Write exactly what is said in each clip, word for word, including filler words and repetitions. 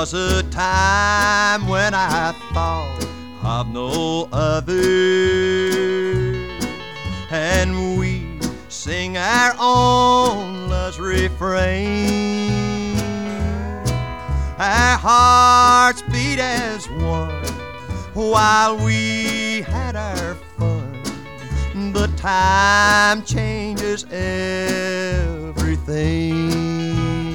was a time when I thought of no other, and we sing our own love's refrain. Our hearts beat as one while we had our fun, but time changes everything.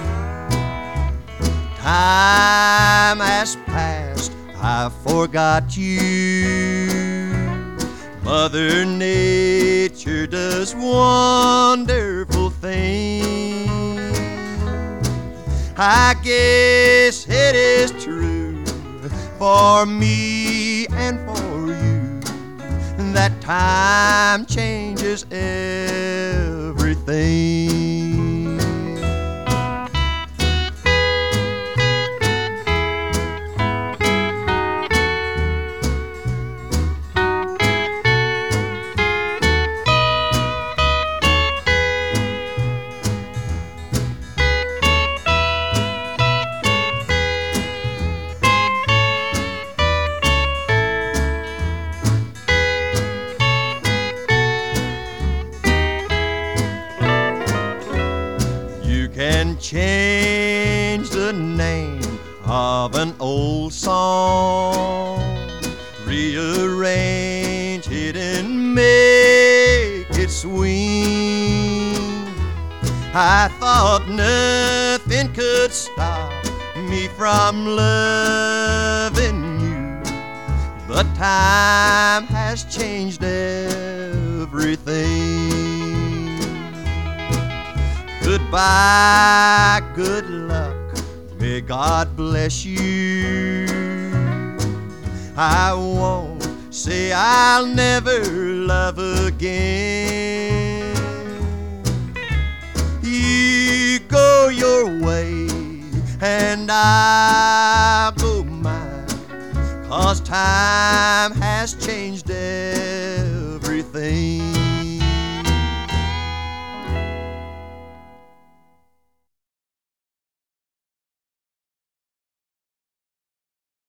Time has passed, I forgot you. Mother Nature does wonderful things. I guess it is true for me and for you that time changes everything. Can change the name of an old song, rearrange it and make it swing. I thought nothing could stop me from loving you, but time has changed everything. Goodbye, good luck, may God bless you. I won't say I'll never love again. You go your way and I'll go mine, 'cause time has changed everything.